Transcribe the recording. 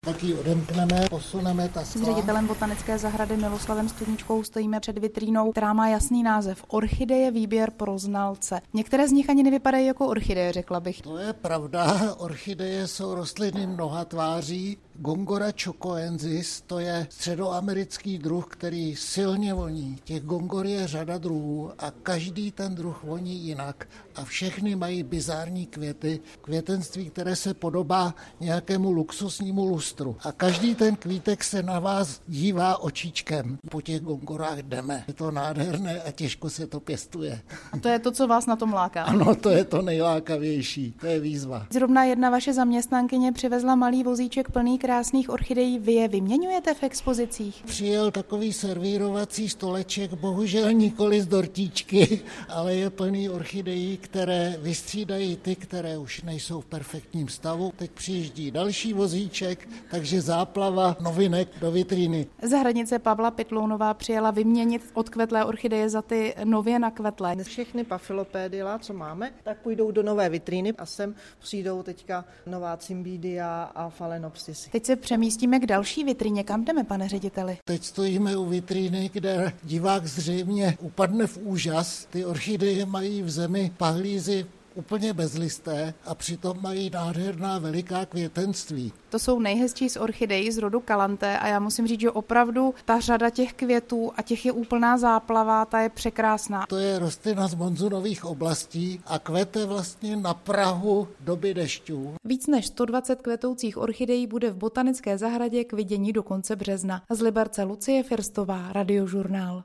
Tak ji odemkneme, posuneme ta skla. S ředitelem botanické zahrady Miloslavem Studničkou stojíme před vitrínou, která má jasný název Orchideje výběr pro znalce. Některé z nich ani nevypadají jako orchideje, řekla bych. To je pravda, orchideje jsou rostliny mnoha tváří. Gongora chocoensis, to je středoamerický druh, který silně voní. Těch gongor je řada druhů a každý ten druh voní jinak. A všechny mají bizární květy, květenství, které se podobá nějakému luxusnímu lustru. A každý ten kvítek se na vás dívá očičkem. Po těch gongorách jdeme. Je to nádherné a těžko se to pěstuje. A to je to, co vás na tom láká? Ano, to je to nejlákavější. To je výzva. Zrovna jedna vaše zaměstnankyně přivezla malý vozíček plný krásných orchidejí. Vy je vyměňujete v expozicích? Přijel takový servírovací stoleček, bohužel nikoli z dortíčky, ale je plný orchidejí, které vystřídají ty, které už nejsou v perfektním stavu. Teď přijíždí další vozíček, takže záplava novinek do vitríny. Zahradnice Pavla Pytlounová přijela vyměnit odkvetlé orchideje za ty nově nakvetlé. Všechny Papilopedila, co máme, tak půjdou do nové vitríny a sem přijdou teďka nová Cymbidia a Phalaenopsis. Teď se přemístíme k další vitríně. Kam jdeme, pane řediteli? Teď stojíme u vitríny, kde divák zřejmě upadne v úžas. Ty orchideje mají v zemi pahlízy úplně bezlisté a přitom mají nádherná veliká květenství. To jsou nejhezčí z orchidejí z rodu Kalanté a já musím říct, že opravdu ta řada těch květů a těch je úplná záplava, ta je překrásná. To je rostlina z monzunových oblastí a kvete vlastně na prahu doby dešťů. Víc než 120 kvetoucích orchidejí bude v botanické zahradě k vidění do konce března. Z Liberce Lucie Firstová, Radiožurnál.